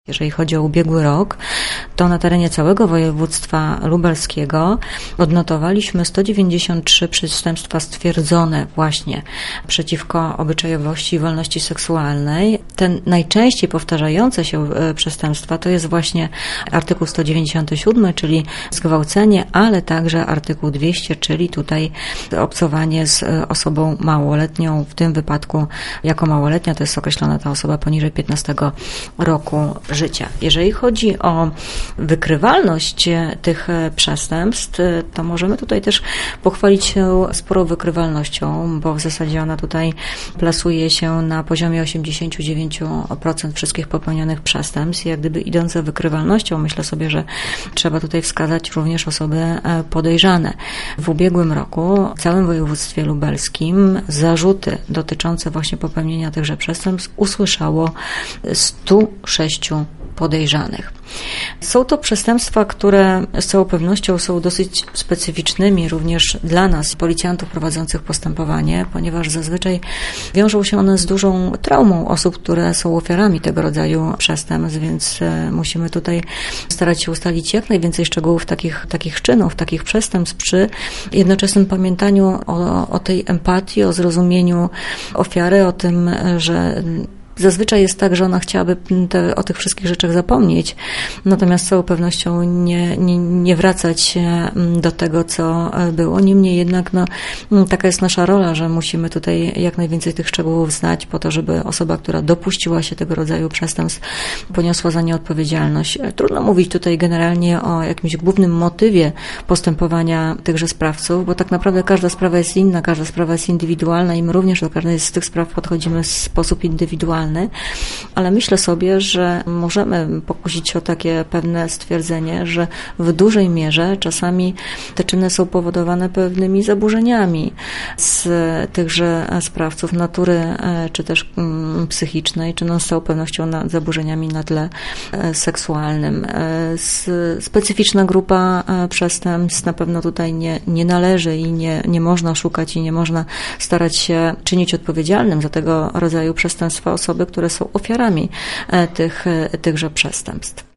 Jeżeli chodzi o ubiegły rok, to na terenie całego województwa lubelskiego odnotowaliśmy 193 przestępstwa stwierdzone właśnie przeciwko obyczajowości i wolności seksualnej. Te najczęściej powtarzające się przestępstwa to jest właśnie artykuł 197, czyli zgwałcenie, ale także artykuł 200, czyli tutaj obcowanie z osobą małoletnią. W tym wypadku jako małoletnia to jest określona ta osoba poniżej 15 roku życia. Jeżeli chodzi o wykrywalność tych przestępstw, to możemy tutaj też pochwalić się sporą wykrywalnością, bo w zasadzie ona tutaj plasuje się na poziomie 89% wszystkich popełnionych przestępstw. Jak gdyby idąc za wykrywalnością, myślę sobie, że trzeba tutaj wskazać również osoby podejrzane. W ubiegłym roku w całym województwie lubelskim zarzuty dotyczące właśnie popełnienia tychże przestępstw usłyszało 106 podejrzanych. Są to przestępstwa, które z całą pewnością są dosyć specyficznymi również dla nas, policjantów prowadzących postępowanie, ponieważ zazwyczaj wiążą się one z dużą traumą osób, które są ofiarami tego rodzaju przestępstw, więc musimy tutaj starać się ustalić jak najwięcej szczegółów takich czynów, takich przestępstw przy jednoczesnym pamiętaniu o tej empatii, o zrozumieniu ofiary, o tym, że zazwyczaj jest tak, że ona chciałaby o tych wszystkich rzeczach zapomnieć, natomiast z całą pewnością nie wracać do tego, co było. Niemniej jednak taka jest nasza rola, że musimy tutaj jak najwięcej tych szczegółów znać po to, żeby osoba, która dopuściła się tego rodzaju przestępstw, poniosła za nie odpowiedzialność. Trudno mówić tutaj generalnie o jakimś głównym motywie postępowania tychże sprawców, bo tak naprawdę każda sprawa jest inna, każda sprawa jest indywidualna i my również do każdej z tych spraw podchodzimy w sposób indywidualny. Ale myślę sobie, że możemy pokusić się o takie pewne stwierdzenie, że w dużej mierze czasami te czyny są powodowane pewnymi zaburzeniami z tychże sprawców natury, czy też psychicznej, czy z całą pewnością zaburzeniami na tle seksualnym. Specyficzna grupa przestępstw na pewno tutaj nie należy i nie można szukać i nie można starać się czynić odpowiedzialnym za tego rodzaju przestępstwa osoby, które są ofiarami tychże przestępstw.